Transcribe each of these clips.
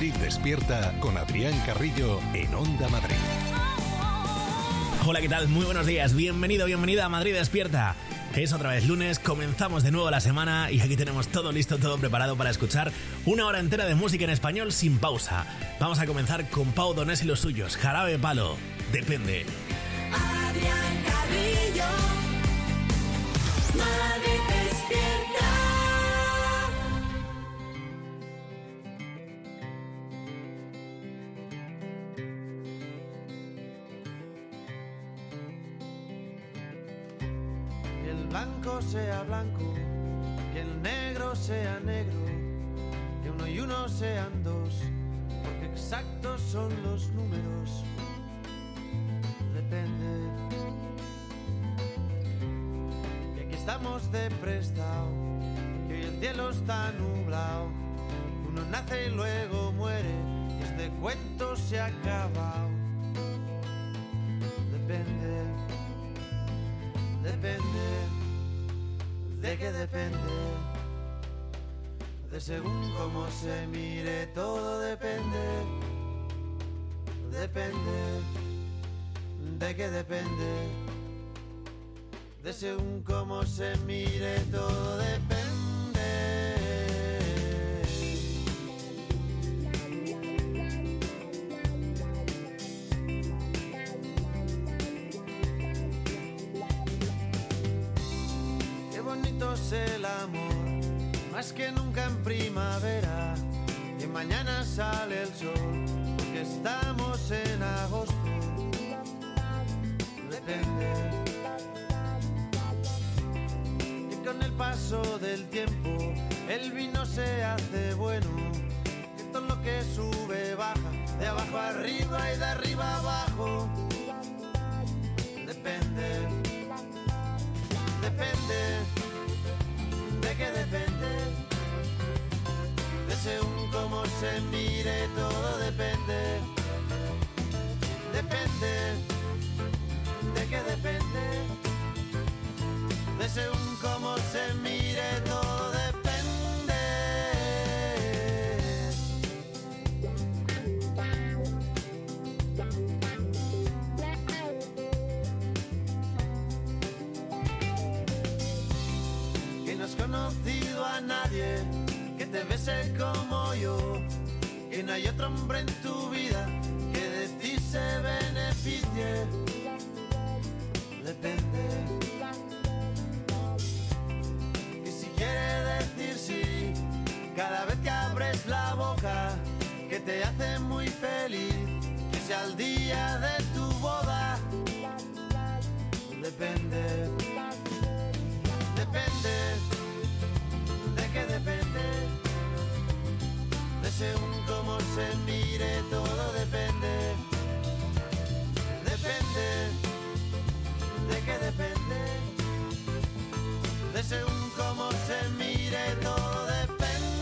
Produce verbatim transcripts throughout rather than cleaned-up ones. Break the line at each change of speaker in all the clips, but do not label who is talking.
Madrid Despierta con Adrián Carrillo en Onda Madrid.
Hola, ¿qué tal? Muy buenos días. Bienvenido, bienvenida a Madrid Despierta. Es otra vez lunes, comenzamos de nuevo la semana y aquí tenemos todo listo, todo preparado para escuchar una hora entera de música en español sin pausa. Vamos a comenzar con Pau Donés y los suyos, Jarabe de Palo, Depende.
Adrián Carrillo, Madrid Despierta.
Que el blanco sea blanco, que el negro sea negro, que uno y uno sean dos, porque exactos son los números. Depende. Que aquí estamos de prestado, que hoy el cielo está nublado. Uno nace y luego muere, y este cuento se ha acabado. Depende. Depende. ¿De qué depende? De según cómo se mire, todo depende. Depende. ¿De qué depende? De según cómo se mire, todo depende. Qué bonito es el amor, más que nunca en primavera. Y mañana sale el sol, porque estamos en agosto. Depende. Y con el paso del tiempo el vino se hace bueno, que todo lo que sube baja, de abajo arriba y de arriba abajo. Depende. Depende. ¿De qué depende? De según cómo se mire, todo depende. Depende. ¿De qué depende? De según cómo se mire, todo depende. Que no has conocido a nadie que te bese como yo, que no hay otro hombre en tu vida que de ti se beneficie. Depende. Y si quiere decir sí cada vez que abres la boca, que te hace muy feliz, que sea el día de tu boda. Depende. Depende. ¿De qué depende? De según cómo se mire, todo depende. Depende. ¿De qué depende? De según cómo se mire, todo depende.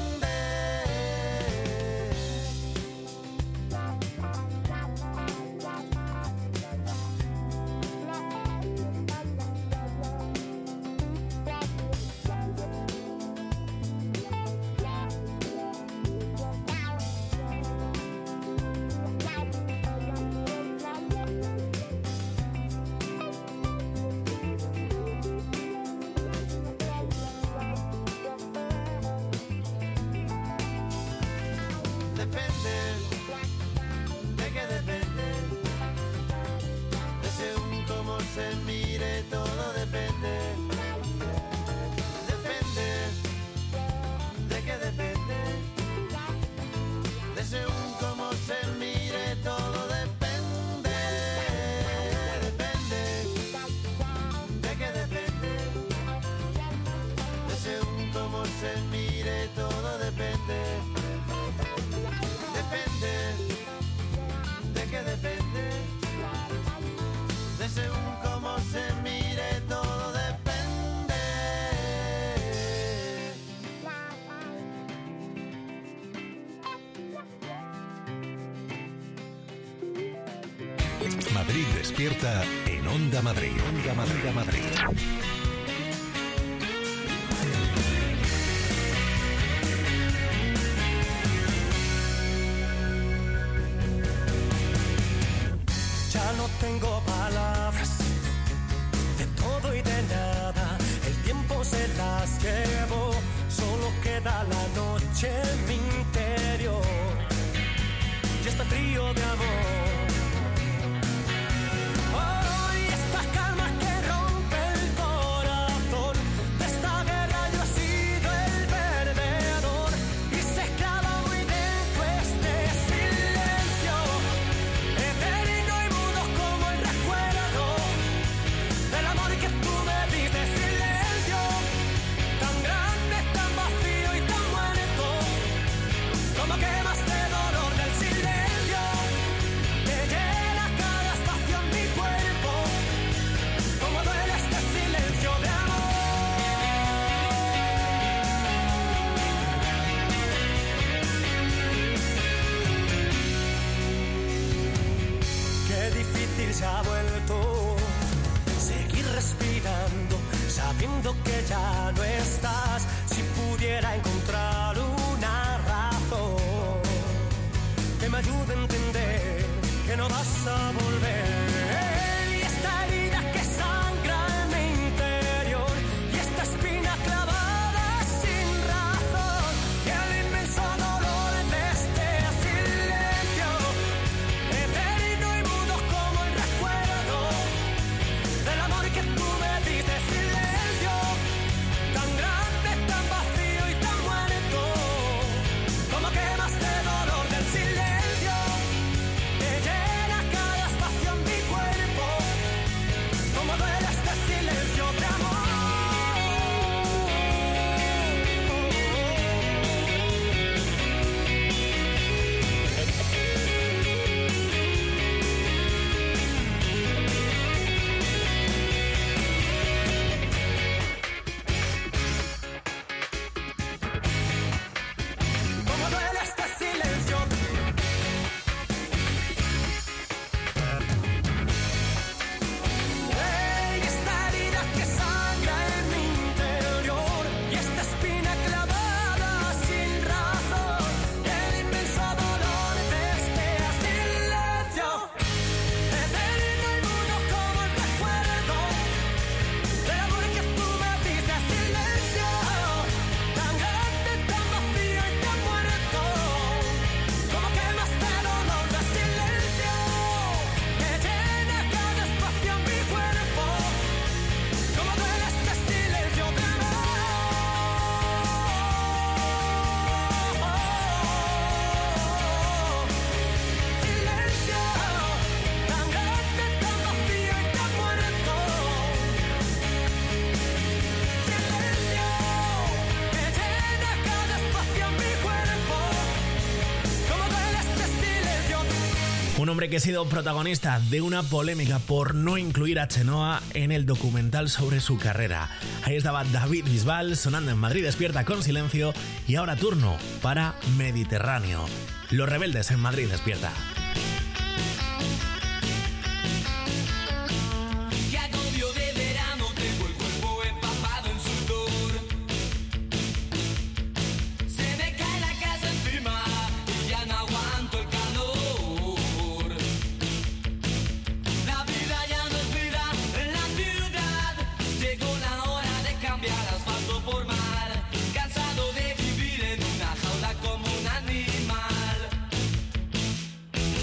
Se mire, todo depende. Depende. ¿De qué depende? De según cómo se mire, todo depende. Depende. ¿De qué depende? De según cómo se mire, todo depende. Depende. ¿De qué depende? De según cómo se mire, todo depende.
Madrid Despierta en Onda Madrid. Onda Madrid, Madrid.
queda la noche en mi interior y este frío de amor. Hoy esta calma que rompe el corazón, de esta guerra yo he sido el perdedor y se clava muy dentro este silencio, eterno y mudo como el recuerdo del amor que tú me diste. Silencio tan grande, tan vacío y tan muerto, como quemas de dolor del silencio, que llena cada espacio en mi cuerpo, como duele este silencio de amor. Qué difícil se ha vuelto seguir respirando, sabiendo que ya no estás. Si pudiera encontrar una razón que me ayude a entender que no vas a volver. Y esta herida que sangra en mi interior y esta espina clavada sin razón y el inmenso dolor de este silencio, eterno y mudo como el recuerdo del amor que tú me diste. Silencio tan grande, tan vacío y tan muerto, como quemas de dolor del silencio, que llena cada espacio en mi cuerpo, como duele este silencio de amor. Como duele este silencio. Ey, esta herida que sangra en mi interior y esta espina clavada sin razón, el inmenso dolor de este silencio, eterno y mudo como el recuerdo del amor que tú me diste. Silencio tan grande, tan vacío y tan muerto, como quemas de dolor de silencio, que llena cada espacio en mi cuerpo, como duele este silencio de amor. Silencio tan grande, tan vacío y tan muerto, silencio que llena cada espacio en mi cuerpo, como duele este silencio.
Un hombre que ha sido protagonista de una polémica por no incluir a Chenoa en el documental sobre su carrera. Ahí estaba David Bisbal sonando en Madrid Despierta con Silencio, y ahora turno para Mediterráneo. Los Rebeldes en Madrid Despierta.
Qué agobio de verano, tengo el cuerpo empapado en sudor. Se me cae la casa encima y ya no aguanto el calor. La vida ya no es vida en la ciudad. Llegó la hora de cambiar asfalto por mar. Cansado de vivir en una jaula como un animal.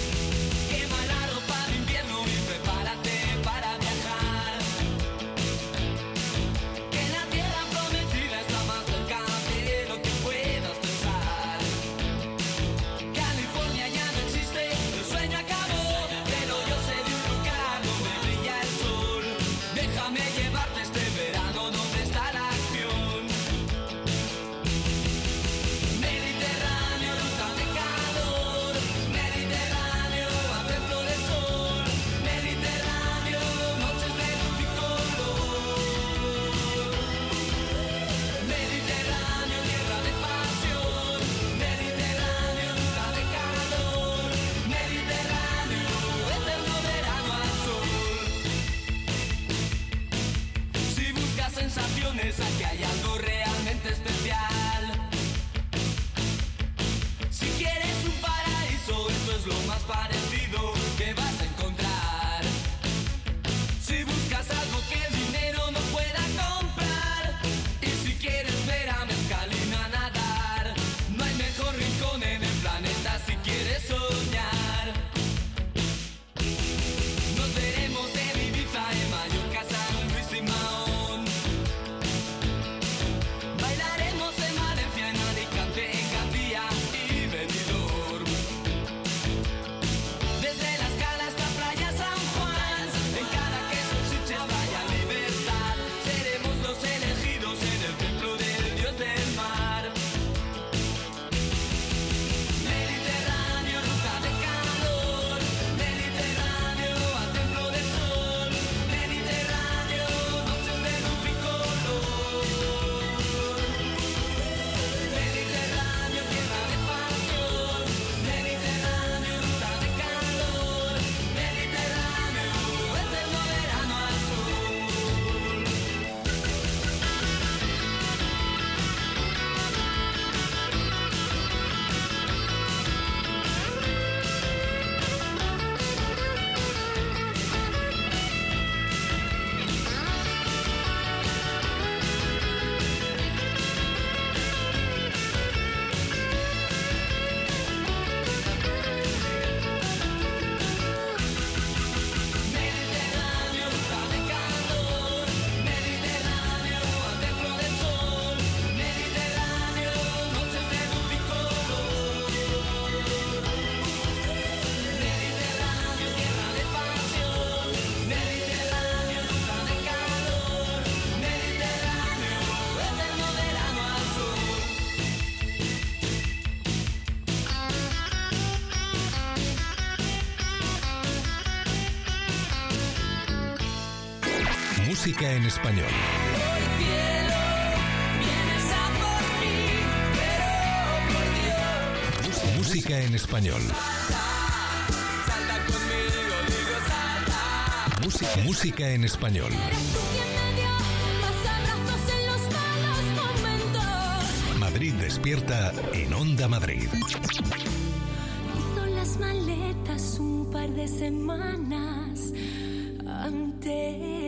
Música en español.
Por el cielo vienes a por mí, pero por Dios.
Mús- Música en español.
Salta conmigo, digo salta.
Música, música en español.
Eres tú quien me dio más abrazos en los malos momentos.
Madrid despierta en Onda Madrid.
Hizo las maletas un par de semanas antes.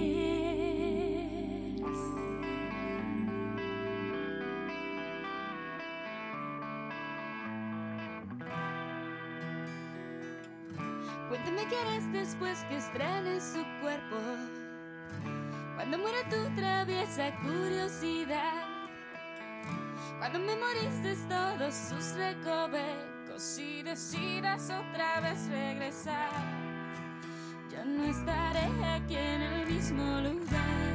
Cuéntame qué harás después que estrenes su cuerpo, cuando muera tu traviesa curiosidad, cuando memorices todos sus recovecos y decidas otra vez regresar. Yo no estaré aquí en el mismo lugar.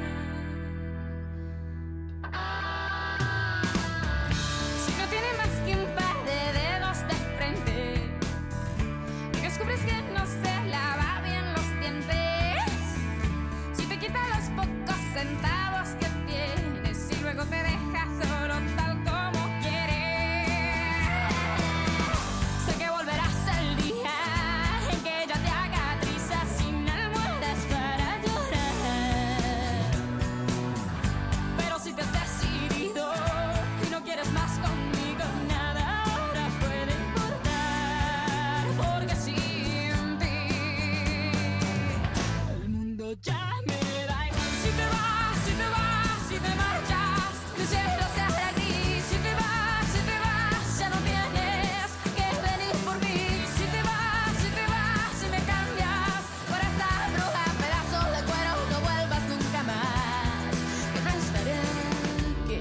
Si no tiene más que un par de dedos de frente, y descubres que no se lava bien los dientes, si te quita los pocos centavos que tienes y luego te deja solo tal como quieres, sé que volverás el día en que ella te haga trizas sin almohadas para llorar. Pero si te has decidido y no quieres más conmigo, nada ahora puede importar, porque sin ti el mundo ya me da igual. Si te vas, si te vas, si te marchas, mi cielo se hará gris. Si te vas, si te vas, ya no tienes que venir por mí. Si te vas, si te vas, si me cambias por esa bruja, pedazo de cuero, no vuelvas nunca más, que no estaré aquí.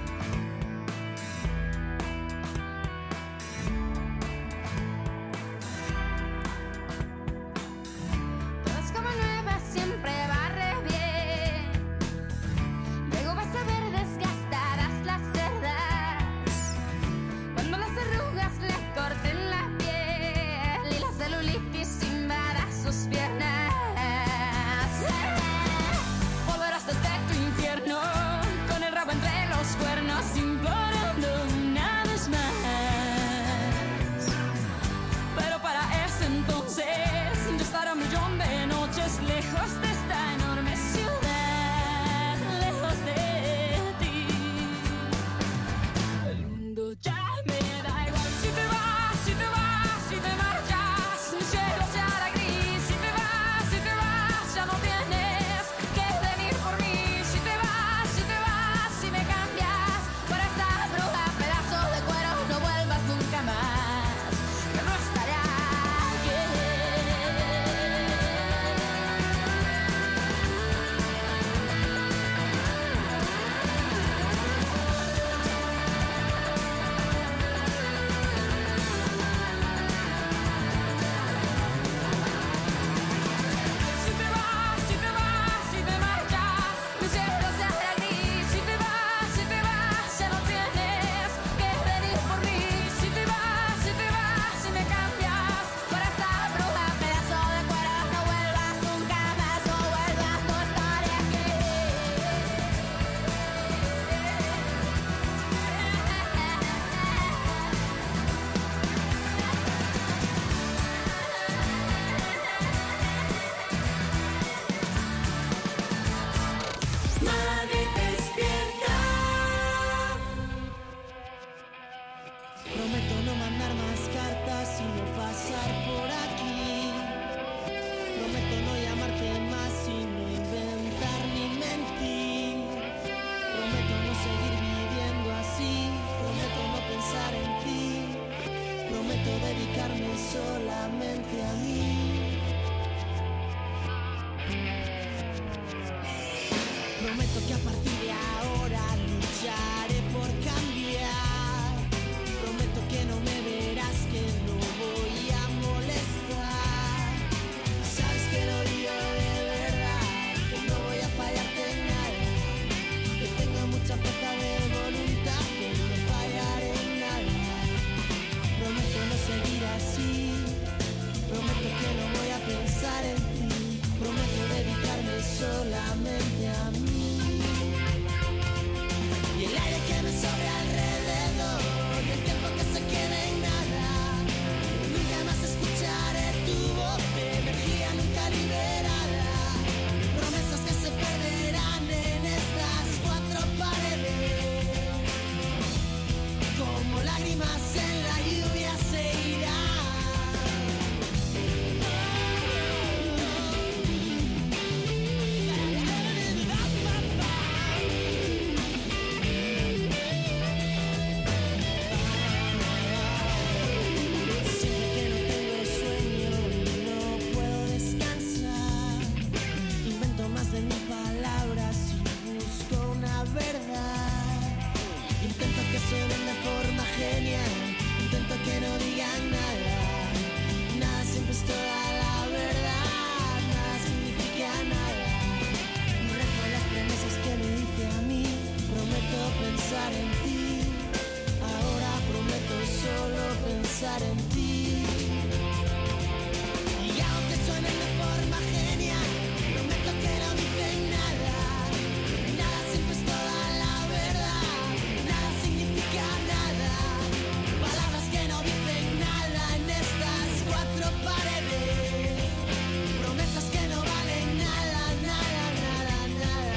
Todo es como nueva, siempre barre bien. Luego vas a ver desgastadas las cerdas, cuando las arrugas le corten la piel y la celulitis invada sus piernas. Volverás desde tu infierno con el rabo entre los cuernos, implorando una vez más. Pero para ese entonces yo estaré un millón de noches lejos de esta enorme ciudad, lejos de ti. El mundo ya me da igual. Si te vas, si te vas, si te marchas, mi cielo se hará gris. Si te vas, si te vas, ya no tienes que venir por mí. Si te vas, si te vas, si me cambias por esa bruja, pedazo de cuero, no vuelvas nunca más, que no estaré aquí.
lágrimas en la lluvia se irán. Suenen de forma genial, intento que no digan nada. Nada siempre es toda la verdad, nada significa nada. Rezo las promesas que me dice a mí, prometo pensar en ti. Ahora prometo solo pensar en ti. Y aunque suenen de forma genial, prometo que no dicen nada. Nada siempre es toda la verdad, nada significa nada. Palabras que no dicen nada en estas cuatro paredes. Promesas que no valen nada, nada, nada, nada.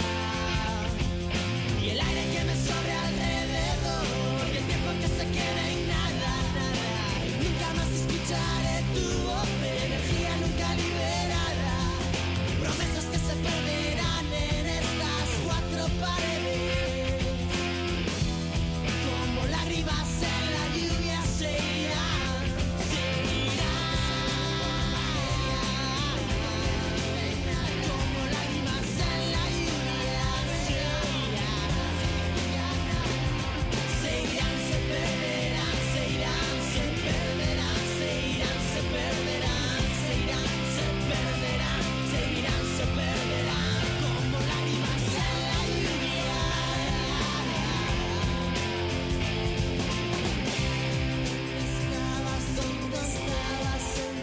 Y el aire que me sobre alrededor, y el tiempo que se queda en nada, nada. Y nunca más escucharé tu voz, energía nunca liberada. Promesas que se perderán en estas cuatro paredes. Como lágrimas en la lluvia se irán, se irán. Como lágrimas en la lluvia se irán, se irán, se perderán, se irán, se perderán, se irán, se perderán, se irán, se perderán, se irán, se perderán. Como lágrimas en la lluvia. Estabas donde estabas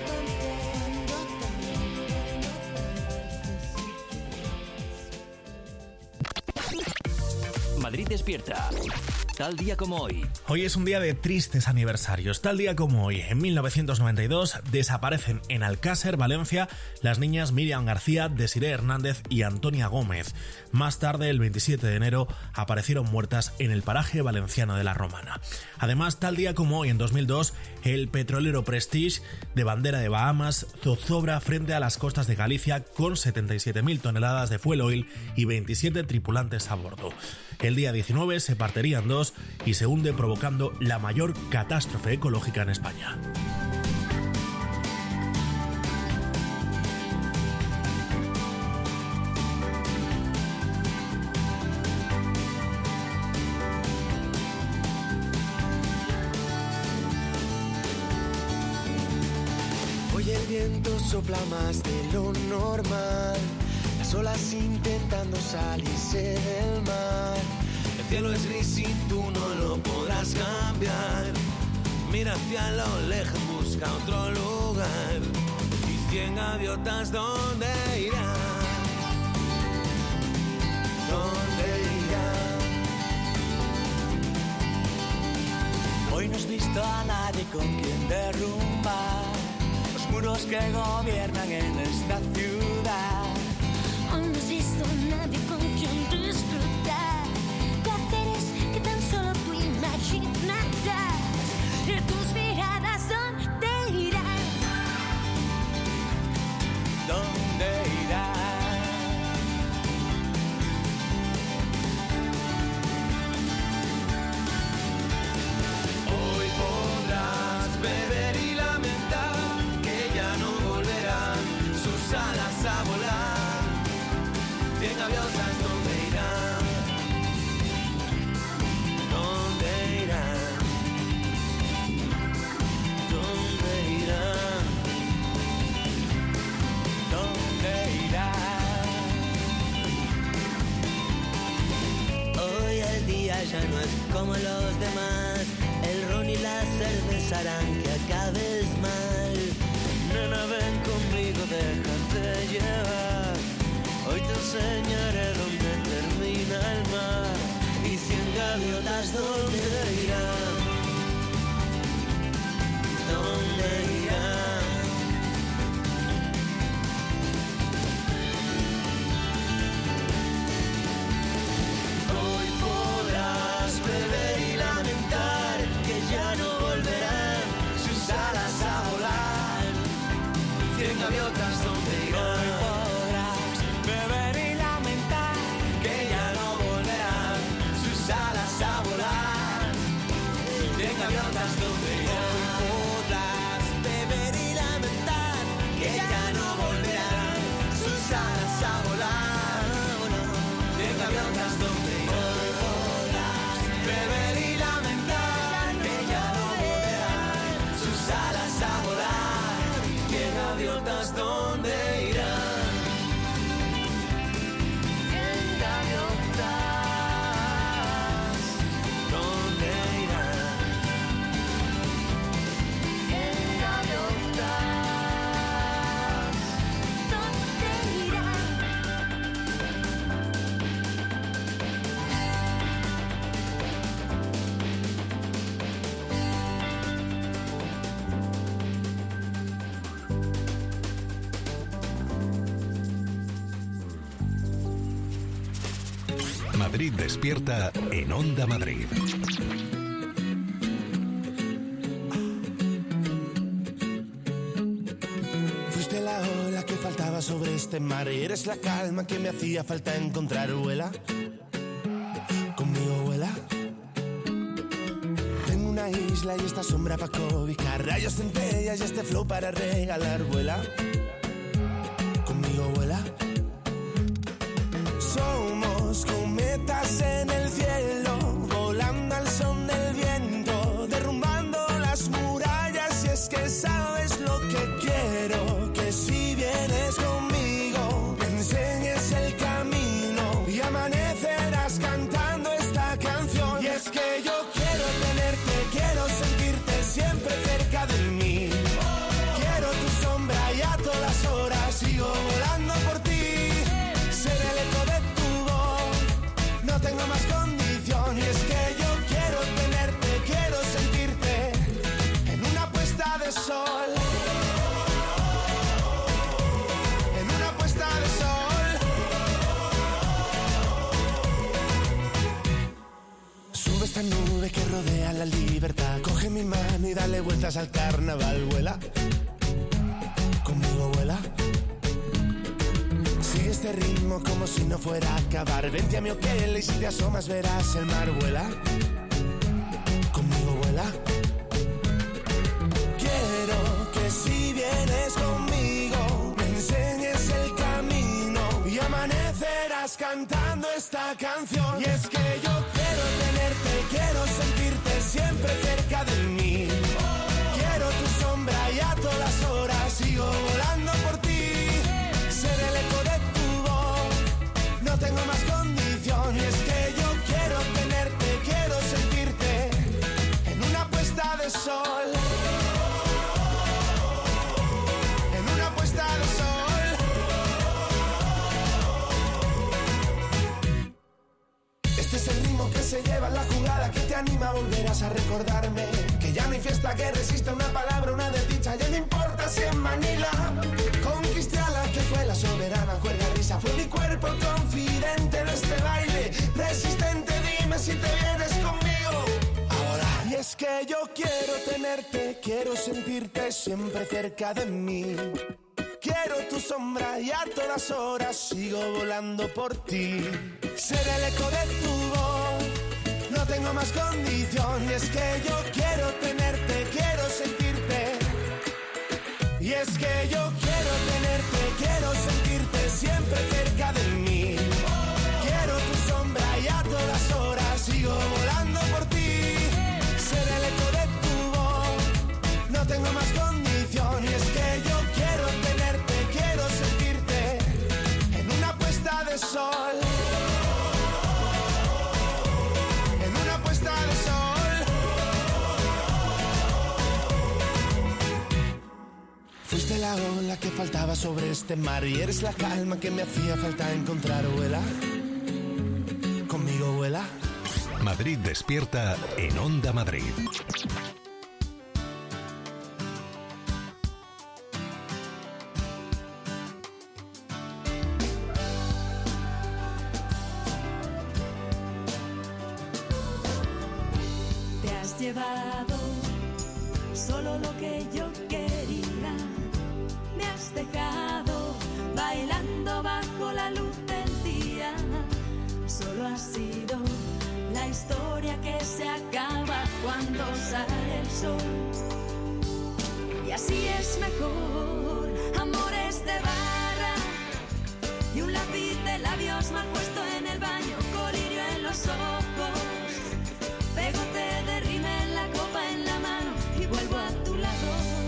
entonces.
Madrid despierta. Tal día como hoy.
Hoy es un día de tristes aniversarios. Tal día como hoy, en mil novecientos noventa y dos, desaparecen en Alcácer, Valencia, las niñas Miriam García, Desiree Hernández y Antonia Gómez. Más tarde, el veintisiete de enero, aparecieron muertas en el paraje valenciano de La Romana. Además, tal día como hoy, en dos mil dos, el petrolero Prestige, de bandera de Bahamas, zozobra frente a las costas de Galicia con setenta y siete mil toneladas de fuel oil y veintisiete tripulantes a bordo. El día diecinueve se partiría en dos y se hunde, provocando la mayor catástrofe ecológica en España.
Hoy el viento sopla más de lo normal, las olas intentando salirse del mar. El cielo es gris y tú no lo podrás cambiar. Mira hacia lo lejos, busca otro lugar. Y cien gaviotas, ¿dónde irán? ¿Dónde irán?
Hoy no has visto a nadie con quien derrumbar los muros que gobiernan en esta ciudad.
Hoy no has visto a nadie con quien disfrutar placeres que tan solo tú imaginarás. Y tus miradas, ¿dónde irán?
¿Dónde irán?
Hoy podrás beber y lamentar que ya no volverán sus alas a volar. Cien gaviotas, ¿dónde irán? ¿Dónde irán? ¿Dónde irán?
¿Dónde irán?
Hoy el día ya no es como los demás. El ron y la cerveza harán que acabes mal.
Nena, ven conmigo, déjate llevar. Hoy te enseñaré dónde termina el mar.
Y cien gaviotas, ¿dónde irán? ¿Dónde irán?
Hoy podrás beber y lamentar que ya no gaviotas donde irán. Podrás beber y lamentar que ya no volverán sus alas a volar. De gaviotas donde irán. Podrás beber y lamentar que ya no volverán sus alas a volar. Que gaviotas donde irán.
Madrid Despierta en Onda Madrid.
Fuiste la ola que faltaba sobre este mar y eres la calma que me hacía falta encontrar. Vuela conmigo, vuela. Tengo una isla y esta sombra para cobijar, rayos, centellas y este flow para regalar. Vuela conmigo, vuela. Somos cometas en el cielo, volando al son del viento, derrumbando las murallas. Y es que sabes lo que quiero, que si vienes conmigo me enseñes el camino y amanecerás cantando esta canción. Y es que yo quiero tenerte, quiero sentirte siempre cerca de mí. Quiero tu sombra y a todas horas sigo volando por ti. Ser el eco de no tengo más condición y es que yo quiero tenerte, quiero sentirte en una puesta de sol, en una puesta de sol. Sube esta nube que rodea la libertad, coge mi mano y dale vueltas al carnaval. Vuela conmigo, vuela. Sigue este ritmo como si no fuera a acabar. Vente a mi hotel y si te asomas verás el mar. Vuela conmigo, vuela. Quiero que si vienes conmigo me enseñes el camino y amanecerás cantando esta canción. Y es que yo quiero tenerte, quiero sentirte siempre cerca de mí. Quiero tu sombra y a todas horas sigo volando por ti. Ser el eco de tu voz, no tengo más condición. Y es que yo quiero tenerte, quiero sentirte en una puesta de sol, en una puesta de sol. Este es el ritmo que se lleva en la jugada, que te anima, volverás a recordarme que ya no hay fiesta que resista una palabra, una desdicha. Ya no importa si en Manila conquisté a la que fue la soberana, cuerda risa. Fue mi cuerpo el confidente de este baile, resistente. Dime si te vienes conmigo ahora. Y es que yo quiero tenerte, quiero sentirte siempre cerca de mí. Quiero tu sombra y a todas horas sigo volando por ti. Ser el eco de tu voz, no tengo más condición. Y es que yo quiero tenerte, quiero sentirte. Y es que yo quiero tenerte, quiero sentirte siempre cerca de mí. Quiero tu sombra y a todas horas sigo volando por ti. Ser el eco de tu voz, no tengo más condición. Y es que yo quiero tenerte, quiero sentirte en una puesta de sol, en una puesta de sol. Fuiste la ola que faltaba sobre este mar y eres la calma que me hacía falta encontrar. Vuela conmigo, vuela.
Madrid Despierta en Onda Madrid.
Te has llevado solo lo que yo quería. Me has dejado bailando bajo la luz del día. Solo ha sido la historia que se acaba cuando sale el sol. Y así es mejor, amores de barra y un lápiz de labios mal puesto en el baño, colirio en los ojos, pegote de rímel, la copa en la mano y vuelvo a tu lado.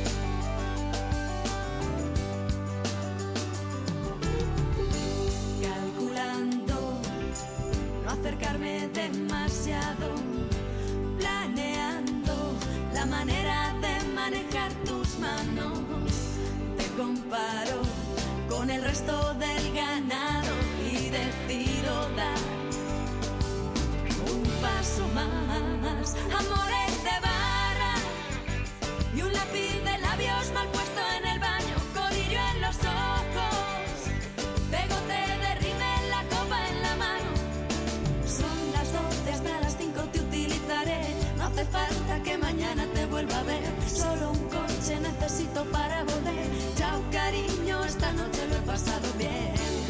Calculando no acercarme demasiado, planeando la manera de manejar tus manos. Te comparo con el resto del ganado y decido dar un paso más. Amores de barra y un lápiz de labios mal puesto en el baño, colirio en los ojos, pegote de rímel, la copa en la mano. Son las doce, hasta las cinco te utilizaré. No hace falta que mañana te vuelva a ver. Solo un coche necesito para volver. Chao cariño, esta noche lo he pasado bien.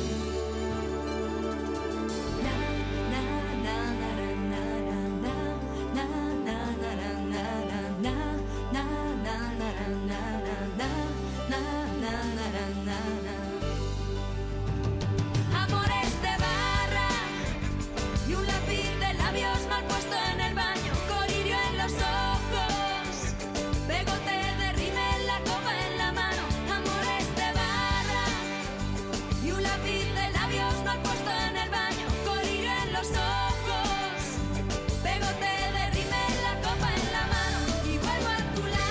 Amores de barra y un lápiz de labios mal puesto en el baño, colirio en los ojos, pegote de rímel, la copa en la mano. Amores de barra y un lápiz de labios mal puesto en el baño, colirio en los ojos, pegote de rímel, la copa en la mano y vuelvo a tu lado.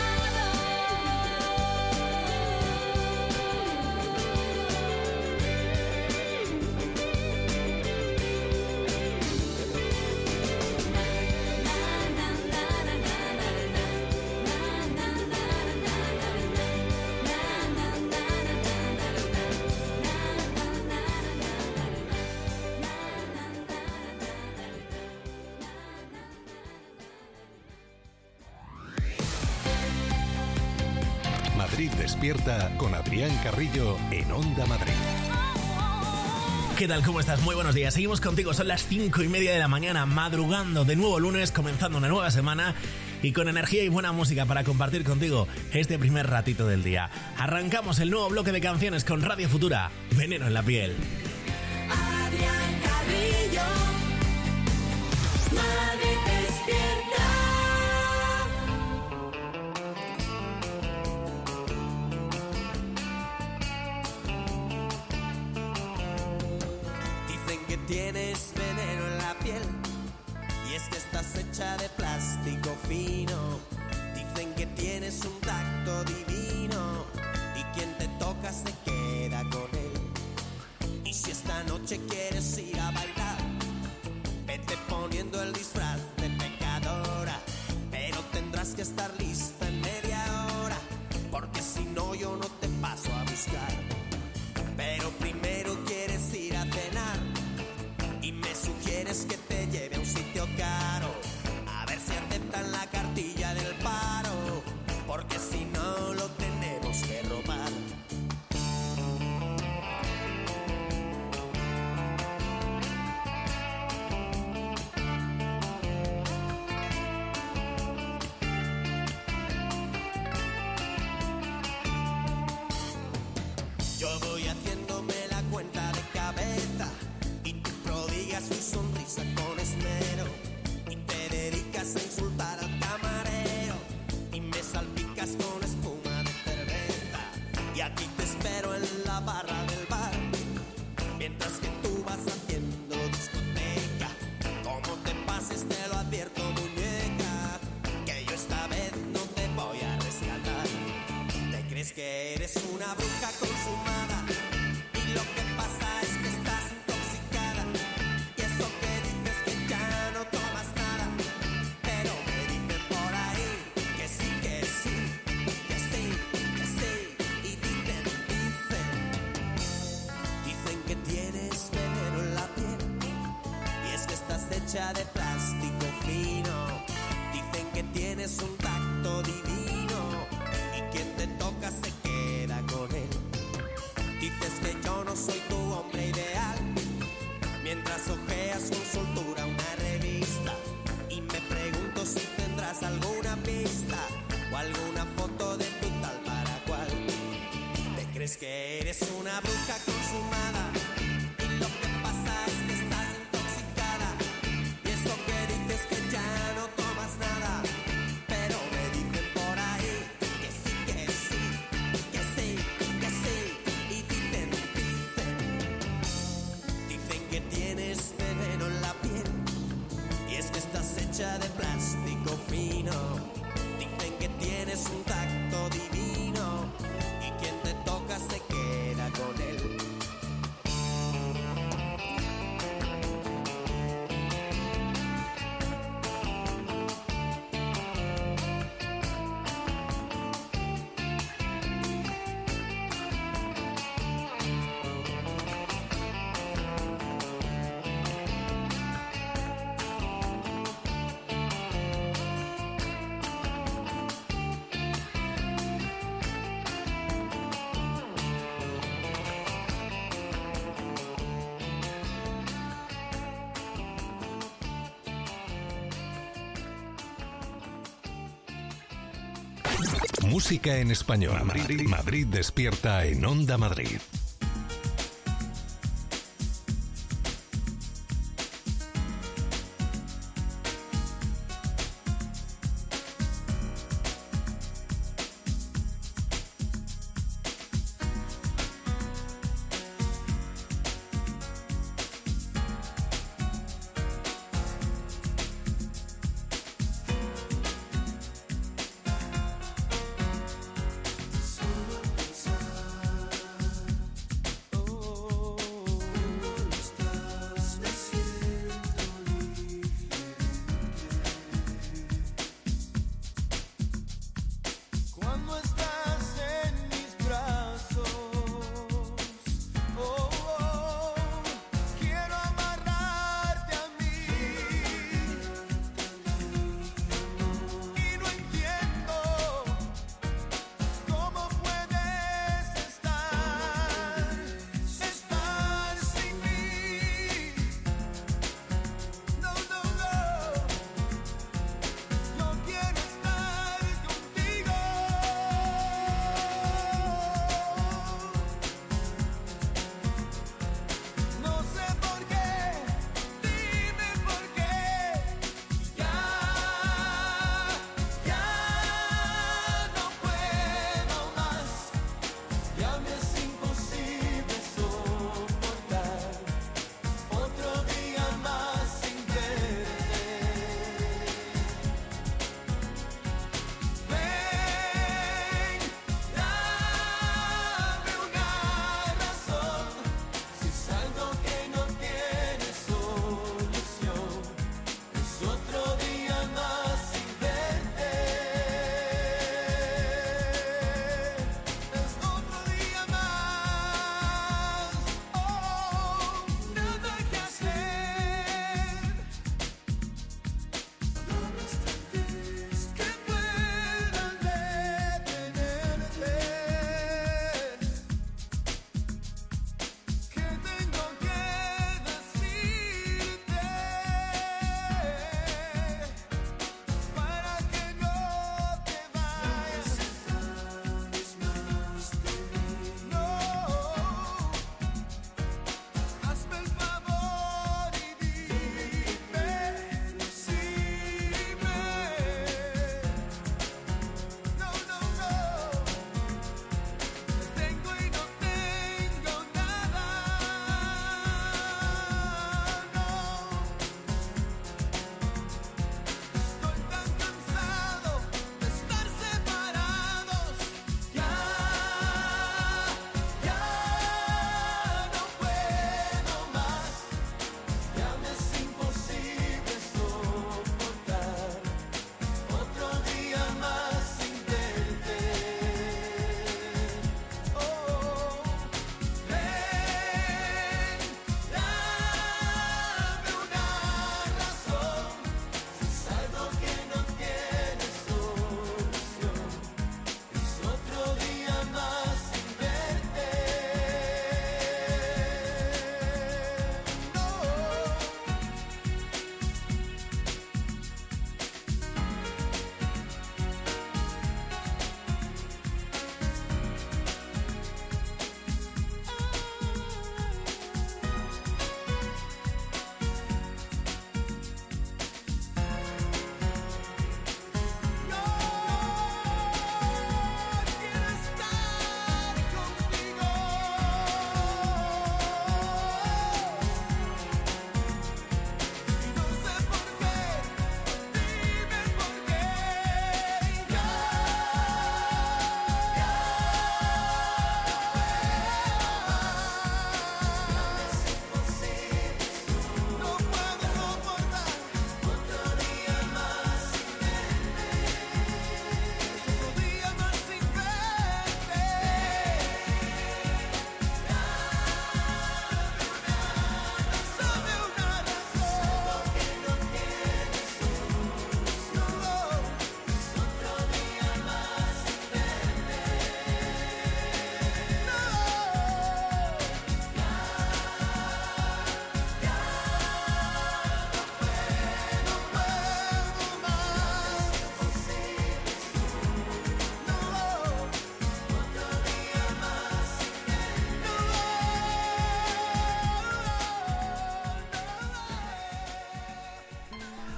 Madrid Despierta con Adrián Carrillo en Onda Madrid.
¿Qué tal? ¿Cómo estás? Muy buenos días. Seguimos contigo. Son las cinco y media de la mañana, madrugando de nuevo lunes, comenzando una nueva semana y con energía y buena música para compartir contigo este primer ratito del día. Arrancamos el nuevo bloque de canciones con Radio Futura, Veneno en la piel.
Adrián Carrillo, Madrid Despierta.
Dicen que tienes veneno en la piel y es que estás hecha de plástico fino. Dicen que tienes un tacto divino y quien te toca se queda con él. Y si esta noche quieres ir a bailar, vete poniendo el disfraz de pecadora, pero tendrás que estar lista en media hora, porque si no yo no te paso a buscar. Pero primero quieres ir a cenar y me sugieres que te lleve a un sitio caro, a ver si aceptan la cartilla del paro, porque si no lo tenemos que robar. crees que eres una bruja consumada y lo que pasa es que estás intoxicada. Y eso que dices que ya no tomas nada, pero me dicen por ahí que sí, que sí, que sí, que sí. Y dicen, dicen, dicen que tienes veneno en la piel y es que estás hecha de plástico fino. Dicen que tienes un tacto divino y quien te toca se queda con él.
Música en español. Madrid, Madrid despierta en Onda Madrid.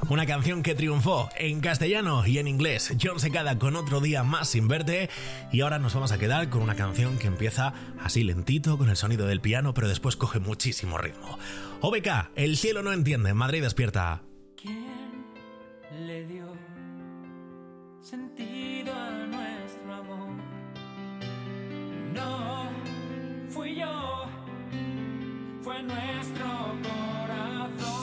Una canción que triunfó en castellano y en inglés. Jon Secada con Otro día más sin verte. Y ahora nos vamos a quedar con una canción que empieza así lentito, con el sonido del piano, pero después coge muchísimo ritmo. O B K, El cielo no entiende, Madrid despierta.
¿Quién le dio sentido a nuestro amor? No fui yo, fue nuestro corazón.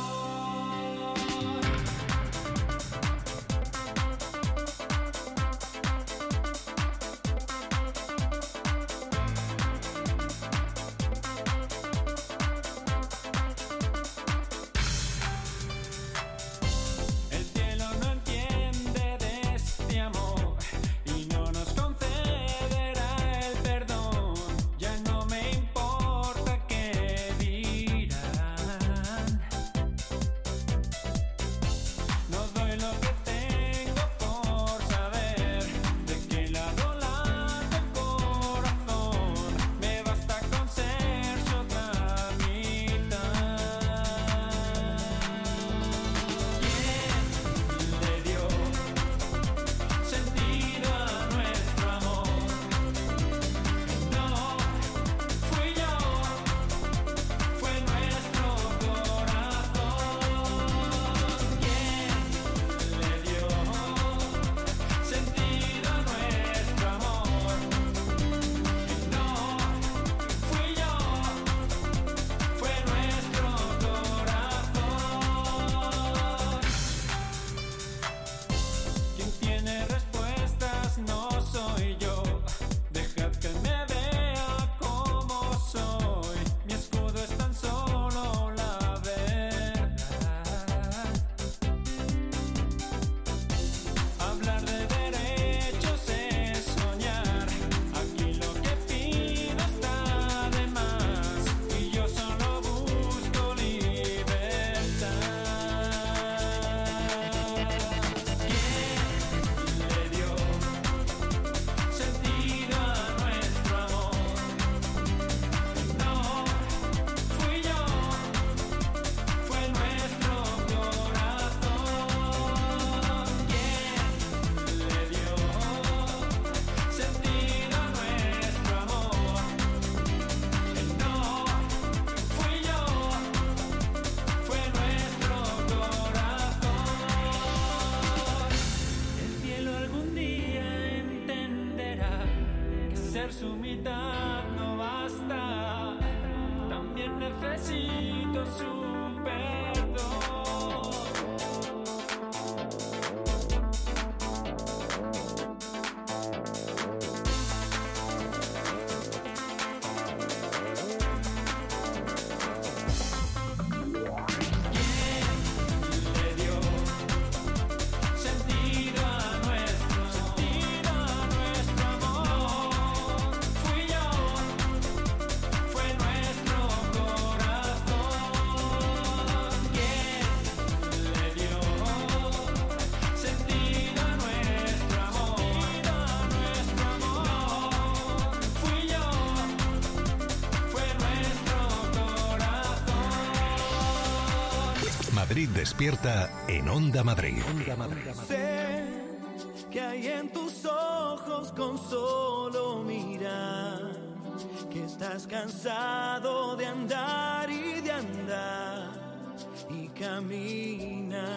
Madrid despierta en Onda Madrid. Onda Madrid.
Sé que hay en tus ojos con solo mirar que estás cansado de andar y de andar y camina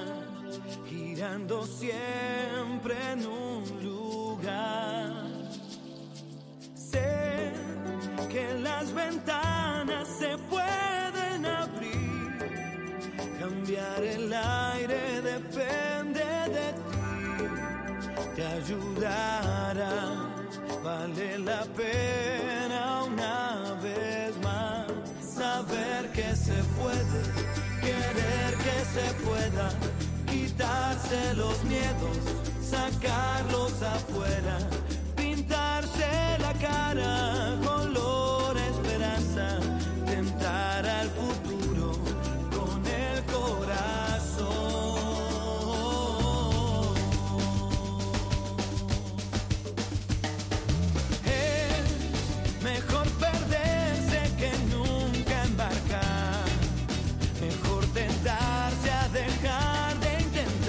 girando siempre en un lugar. Sé que las ventanas se pueden abrir. Cambiar el aire depende de ti, te ayudará, vale la pena una vez más saber que se puede, querer que se pueda, quitarse los miedos, sacarlos afuera, pintarse la cara, color esperanza, tentar al futuro con el corazón. Es mejor perderse que nunca embarcar, mejor tentarse a dejar de intentar.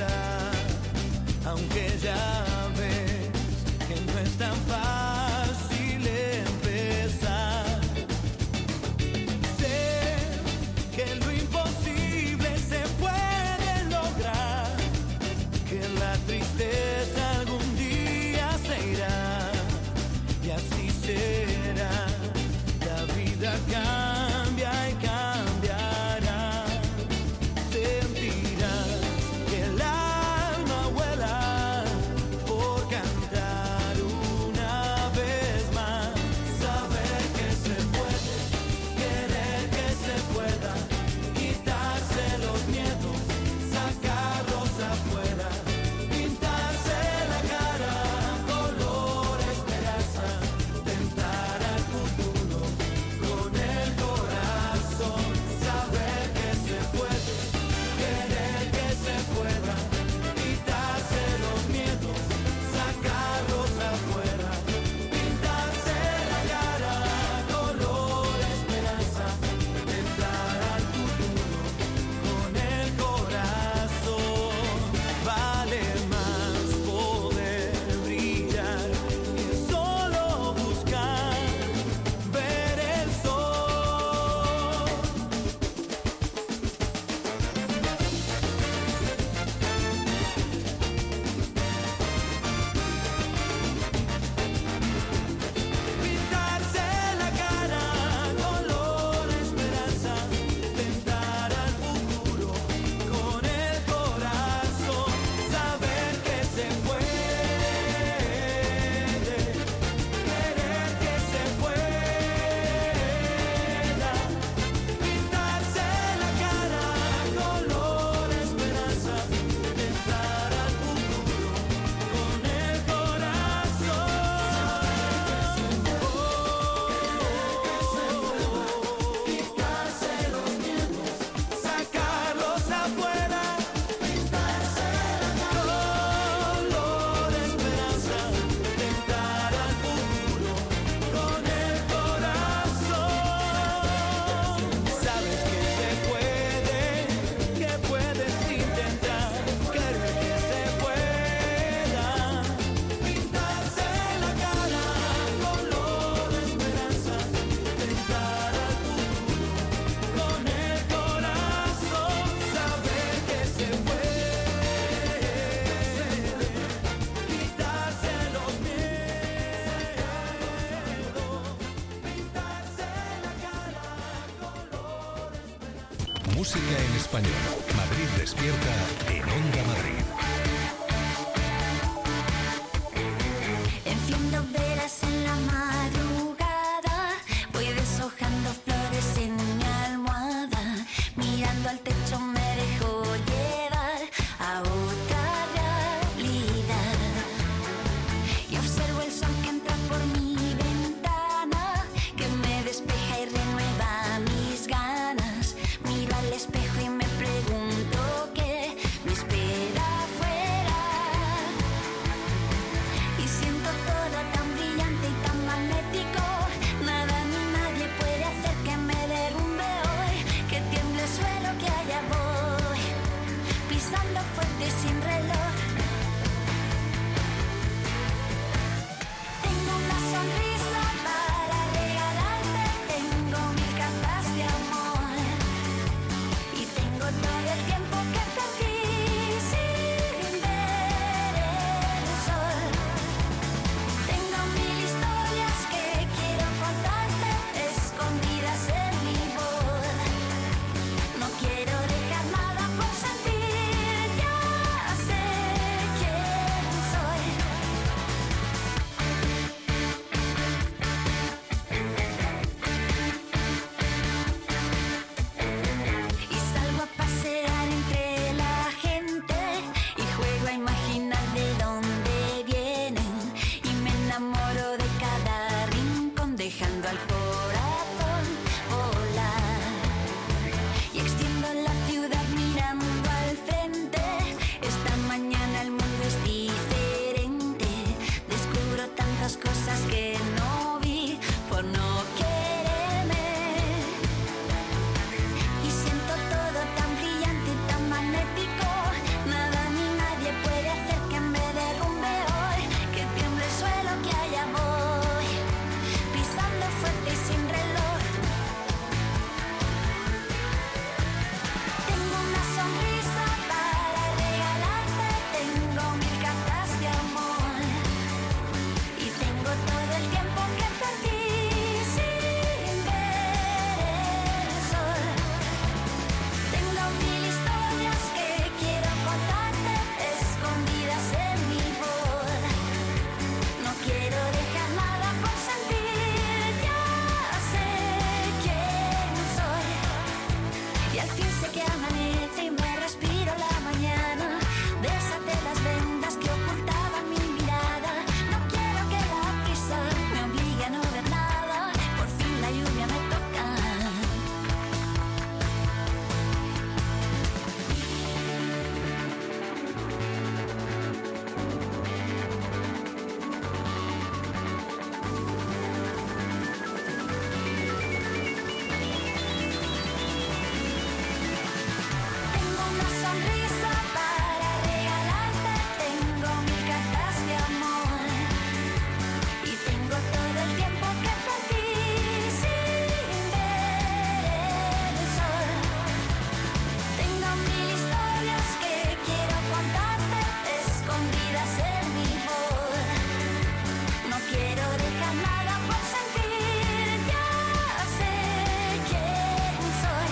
Música en español. Madrid despierta en Onda Madrid.
Enciendo velas en la madrugada, voy deshojando flores en mi almohada, mirando al techo me dejo llevar a otra realidad y observo el sol que entra por mi ventana, que me despeja y renueva mis ganas. Miro al espejo y me pregunto qué me espera afuera. Y siento todo tan brillante y tan magnético. Nada ni nadie puede hacer que me derrumbe hoy. Que tiemble el suelo, que allá voy, pisando fuerte sin reloj. Tengo una sonrisa para regalarte, tengo mil cartas de amor y tengo todo el tiempo que perdí sin ver el sol. Tengo mil historias que quiero contarte, escondidas en mi voz. No quiero dejar nada por sentir, ya sé quién soy. Y salgo a pasear entre la gente y juego a imaginar de dónde vienen y me enamoro de cada rincón, dejando al corazón volar. Y extiendo la ciudad mirando al frente. Esta mañana el mundo es diferente. Descubro tantas cosas que no vi por no quererme. Y siento todo tan brillante y tan magnético. Nada ni nadie puede hacer que me derrumbe hoy. Que tiemble el suelo, que allá voy, pisando fuerte y sin reloj. Tengo una sonrisa para regalarte, tengo mil cartas de amor y tengo todo el tiempo que perdí sin ver el sol. Tengo mil historias que quiero contarte, escondidas en mi voz. No quiero dejar nada por sentir, ya sé quién soy. Y al fin sé que amanece y me respiro la mañana. Desaté las vendas que ocultaban mi mirada. No quiero que la prisa me obligue a no ver nada. Por fin la lluvia me toca. Tengo una sonrisa para regalarte, tengo mil cartas de amor y tengo todo el tiempo que perdí sin ver el sol. Tengo mil historias que quiero contarte, escondidas en mi voz. No quiero dejar nada por sentir, ya sé quién soy.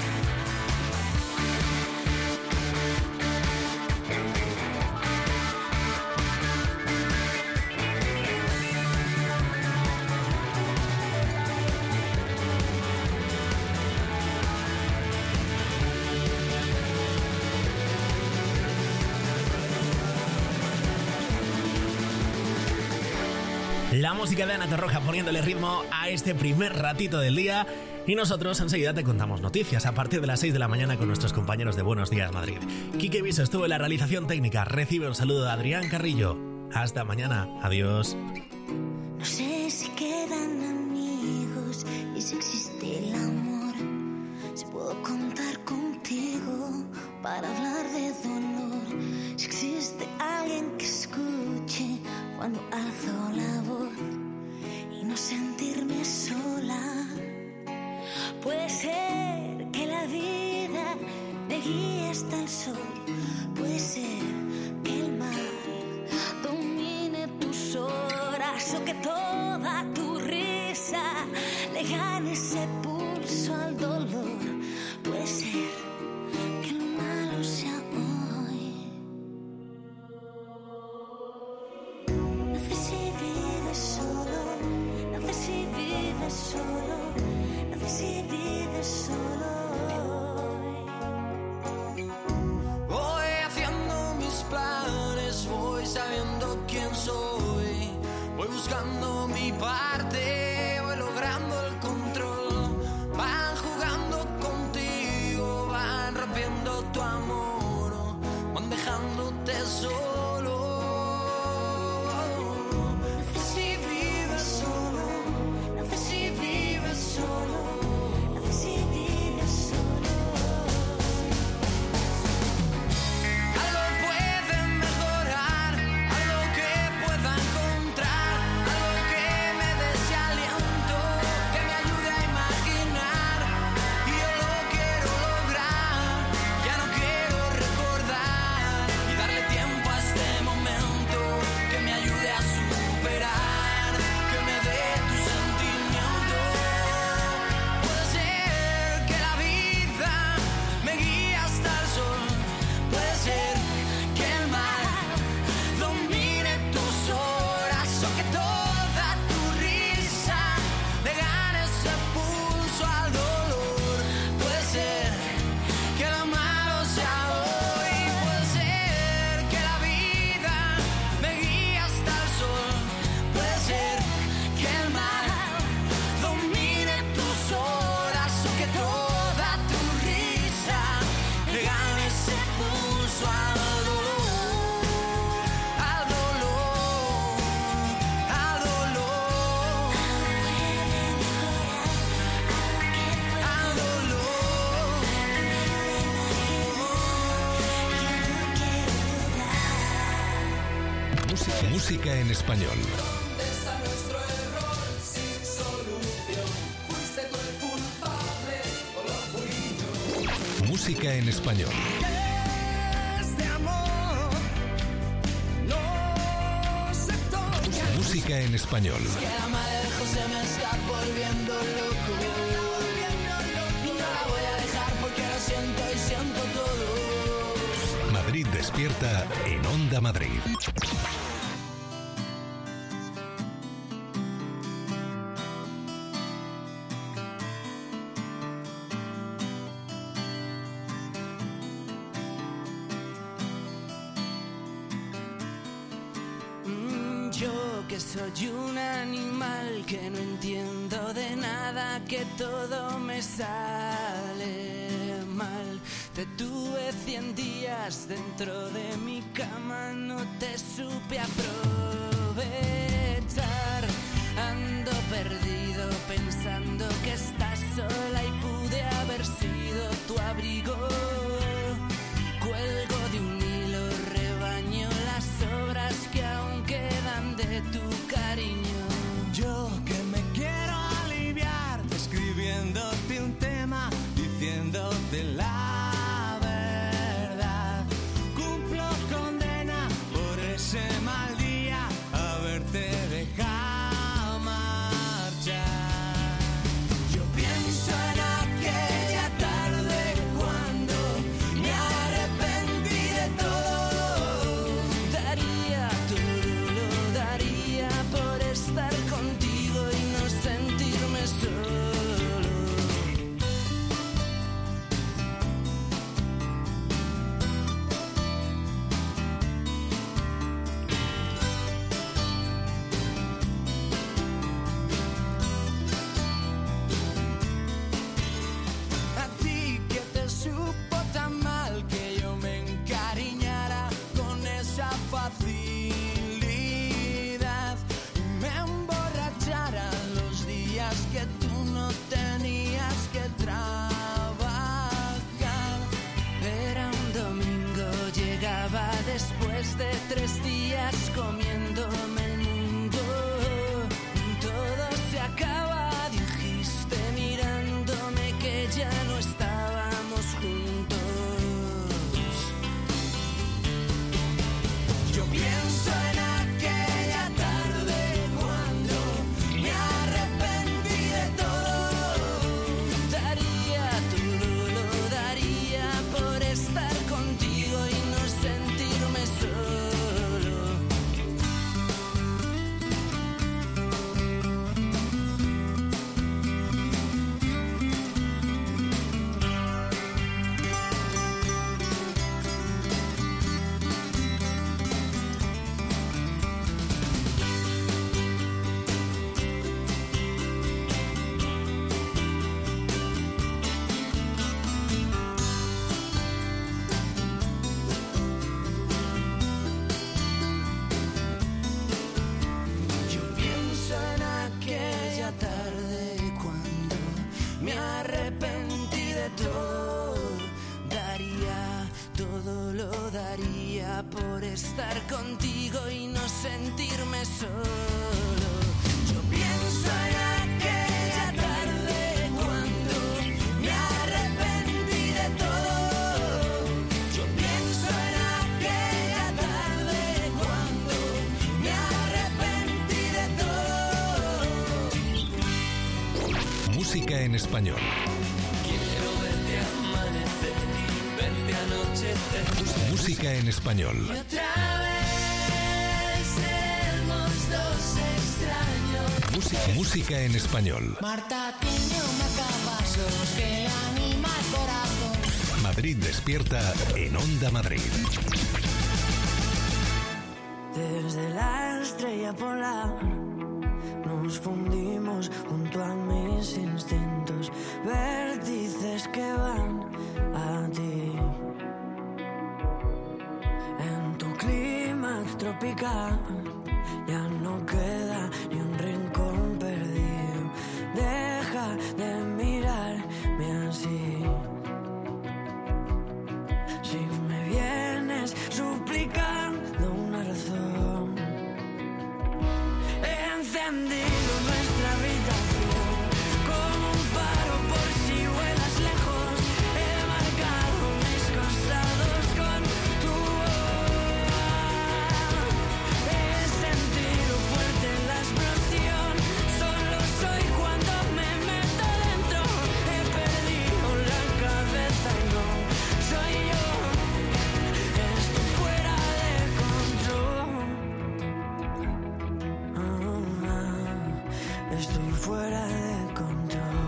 La música de Ana Torroja poniéndole ritmo a este primer ratito del día. Y nosotros enseguida te contamos noticias a partir de las seis de la mañana con nuestros compañeros de Buenos Días Madrid. Quique Viso estuvo en la realización técnica. Recibe un saludo de Adrián Carrillo. Hasta mañana. Adiós.
No sé si quedan amigos y si existe el amor. Si puedo contar contigo para hablar de dolor. Si existe alguien que escuche cuando alzo la voz y no sentirme sola. Puede ser que la vida me guíe hasta el sol. Puede ser que el mar domine tus horas o que toda tu risa le gane ese pulso al dolor. Puede ser solo, no sé si vives solo.
Voy haciendo mis planes, voy sabiendo quién soy, voy buscando mi parte, voy logrando el control. Van jugando contigo, van rompiendo tu amor, van dejándote solo.
No sé si vives solo, no sé si vives solo, no sé si vives solo.
Algo puede mejorar, algo que pueda encontrar, algo que me dé ese aliento, que me ayude a imaginar. Y yo lo quiero lograr, ya no quiero recordar y darle tiempo a este momento, que me ayude a superar, que me dé tu sentimiento. Puede ser que la vida me guíe hasta el sol, puede ser que el mar domine tus horas o que toda tu risa le gane ese pulso al dolor. Puede ser que el amado sea hoy, puede ser que la vida me guíe hasta el sol, puede ser que el mar domine tus horas o que toda tu risa le gane ese pulso al dolor, al dolor, al dolor, al dolor.
Música, música en español.
¿Dónde está nuestro error sin solución? ¿Fuiste tú el culpable o lo fui yo?
Música en español.
Este amor no se toca.
Música en español.
Que la madre de José me está volviendo loco. Y no la voy a dejar porque lo siento y siento todo.
Madrid despierta en Onda Madrid.
Mm, Yo que soy un animal que no entiendo de nada, que todo me sale mal. Te tuve cien días dentro de mi cama, no te supe aprovechar. Ando perdido pensando que estás sola y pude haber sido tu abrigo. Cuelgo de un hilo, rebaño las sobras que aún quedan de tu cariño.
Yo que me quiero aliviar escribiéndote un tema, diciéndote la verdad. Cumplo condena por ese mal día,
Música en español.
Quiero verte amanecer y verte anochecer.
Música en español.
Y otra vez seremos dos extraños.
Música, música en español.
Marta tiene un marcapasos que le anima el corazón.
Madrid despierta en Onda Madrid.
Desde la estrella polar nos fundimos junto a mis instintos, vértices que van a ti. En tu clima tropical ya no queda ni un rincón perdido. Deja de mirarme así. Si me vienes suplicando una razón, he encendido nuestra habitación como un faro por si vuelas lejos. He marcado mis costados con tu voz. He sentido fuerte la explosión. Solo soy cuando me meto dentro. He perdido la cabeza y no soy yo. Estoy fuera de control. Ah, ah, estoy fuera de control.